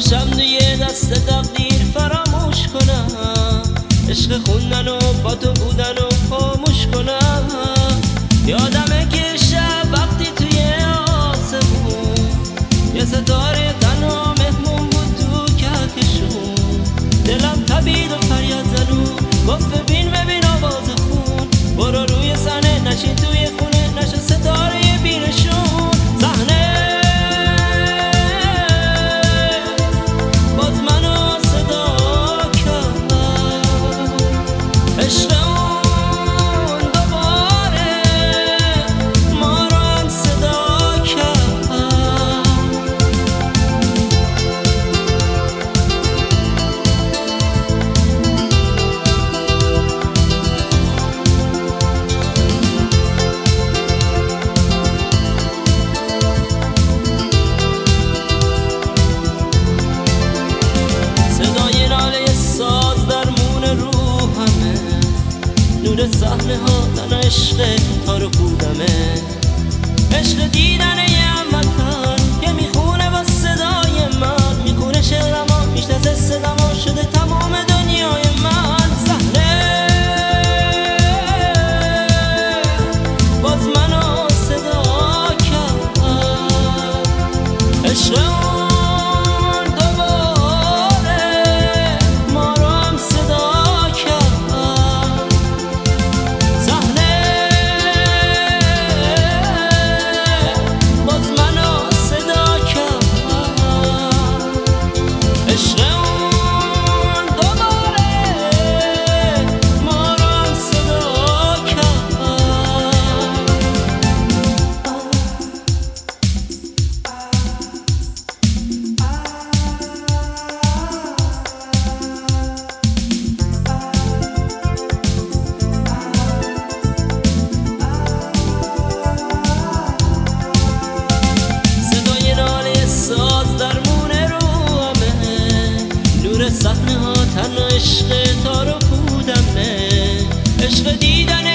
پاشم توی دست تقدیر فراموش کنم، عشق خوندن و با تو بودن و خاموش کنم. یادمه که شب وقتی توی آسمون یه ستاره تنها مهمون بود تو کهکشون، دلم تبید و فریاد زنون گفت ببین آواز خون، برو روی صحنه نشین توی خونه نشه ستاره بینشون. صحنه باز منو صدا کرد، عشق اون دوباره ما رو هم صدا کرد. صدای ناله ساز درمون روحمه، نور صحنه ها تنها عشق تار و پودمه، عشق دیدن یه هموطن که میخونه با صدای من، میخونه شعرما میشناسه صداما شده تمام دنیای من. صحنه باز منو صدا کرد، عشق اون دوباره ما رو هم صدا کرد. صحنه باز منو صدا کرد، عشق اون دوباره ما رو هم صدا کرد. صدای ناله ساز درمون روحمه، نور صحنه ها تنها عشق تار و پودمه، عشق دیدن